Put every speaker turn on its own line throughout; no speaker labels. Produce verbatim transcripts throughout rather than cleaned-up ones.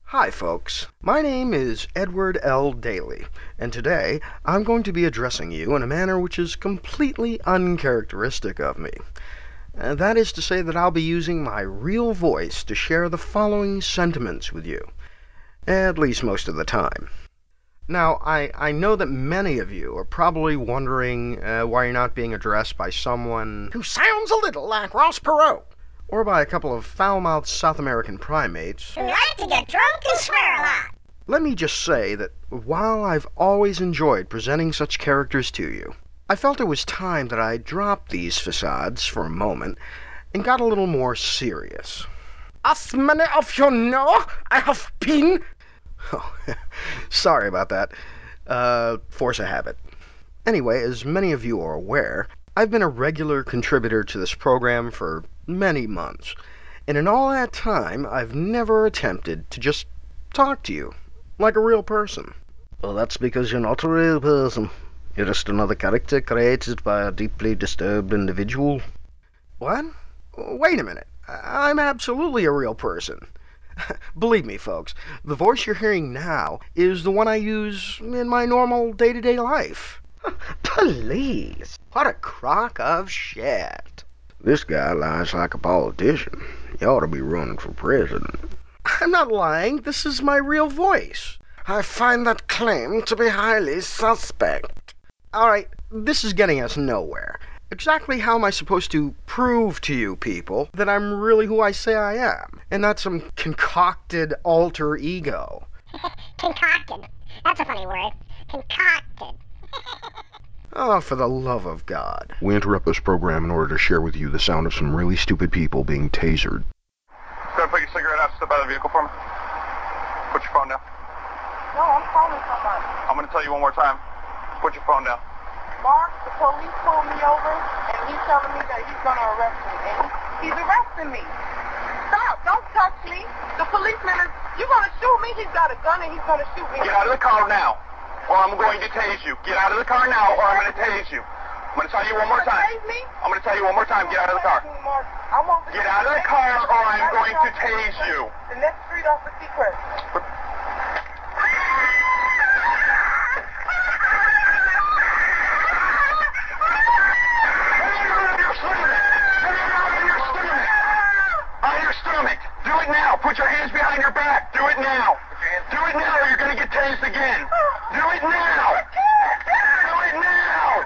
Hi folks, my name is Edward L. Daly, and today I'm going to be addressing you in a manner which is completely uncharacteristic of me. Uh, that is to say that I'll be using my real voice to share the following sentiments with you, at least most of the time. Now, I, I know that many of you are probably wondering uh, why you're not being addressed by someone who sounds a little like Ross Perot, or by a couple of foul-mouthed South American primates
who like to get drunk and swear a lot.
Let me just say that while I've always enjoyed presenting such characters to you, I felt it was time that I dropped these facades for a moment and got a little more serious. As many of you know, I have been... Oh, sorry about that. Uh, force of habit. Anyway, as many of you are aware, I've been a regular contributor to this program for many months, and in all that time, I've never attempted to just talk to you like a real person. Well, that's because you're not a real person. You're just another character created by a deeply disturbed individual. What? Wait a minute. I'm absolutely a real person. Believe me, folks, the voice you're hearing now is the one I use in my normal day-to-day life. Please, what a crock of shit. This guy lies like a politician. You ought to be running for president. I'm not lying. This is my real voice. I find that claim to be highly suspect. Alright, this is getting us nowhere. Exactly how am I supposed to prove to you people that I'm really who I say I am, and not some concocted alter ego?
Concocted. That's a funny word. Concocted.
Oh, for the love of God.
We interrupt this program in order to share with you the sound of some really stupid people being tasered.
Go ahead, put your cigarette out, step out of the vehicle for me. Put your phone down.
No, I'm calling somebody.
I'm going to tell you one more time. Put your phone down.
Mark, the police pulled me over, and he's telling me that he's going to arrest me. And he's arresting me. Stop. Don't touch me. The policeman is... You're going to shoot me? He's got a gun, and he's going to shoot me.
Get out of the car now, or I'm going to tase you. Get out of the car now, or I'm going to tase you. I'm going to tell you one more time.
Tase me?
I'm going to tell you one more time. Get out of the car.
Mark, I won't...
Get out of the car, or I'm going to tase you.
The next street off the Secret.
Do it now. Put your hands behind your back. Do it now. Do it now or you're going to get tased again. Do it now. Do it now.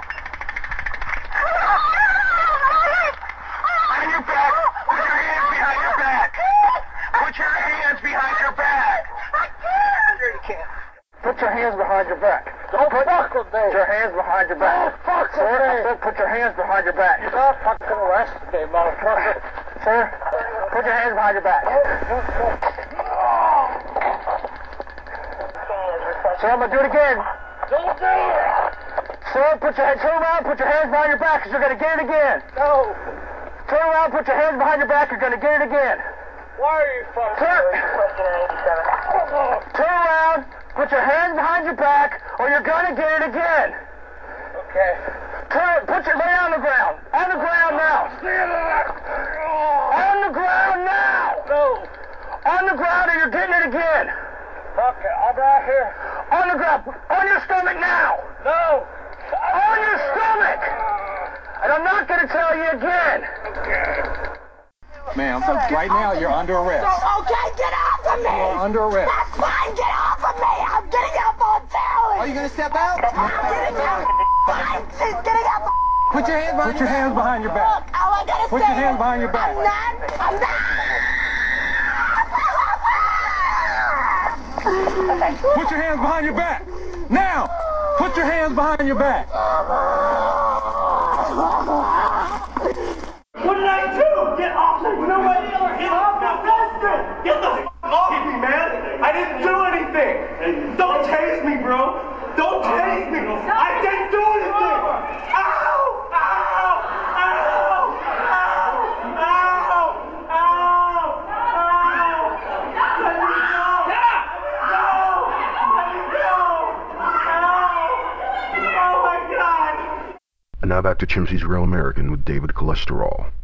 On your back. Put your hands behind your back. Put your hands behind your back.
Sure you can't.
Put your hands behind your back. Don't put your hands behind your back.
Oh, fuck
Sir, put your hands behind your back. You're not fucking arrested me, motherfucker. Sir, put your hands behind your back. Sir, I'm gonna do it again.
Don't do it.
Sir, put your hands, turn around, put your hands behind your back, because you're gonna get it again.
No.
Turn around, put your hands behind your back, you're gonna get it again.
Why are you fucking...
Sir, turn around, put your hands behind your back, or you're gonna get it again.
Okay.
Turn, put your, lay on the ground. On the ground now. On the ground now.
No.
On the ground or you're getting it again.
Okay, I'm right here.
On the ground. On your stomach now.
No.
On your stomach. And I'm not going to tell you again.
Ma'am, right now you're under arrest.
Okay, get off of me!
You're under arrest.
That's fine, get off of me! I'm getting up voluntarily!
Are you going to step out?
I'm getting up! Fine, she's getting up!
Put your hands behind, Put your hands behind your
Look,
back.
all I gotta
Put
say
your hands
is,
behind your back.
I'm not, I'm not!
Put your hands behind your back. Now, put your hands behind your back.
What did I do? Get off me! No way! Get off my sister! Get the f off me, man! I didn't do anything! Don't tase me, bro! Don't tase me! I didn't do anything! Ow! Ow! Ow! Ow! Ow! Ow! Ow! Let me go! No! Let me go! Ow! Oh my God!
And now back to Chimsey's Real American with David Cholesterol.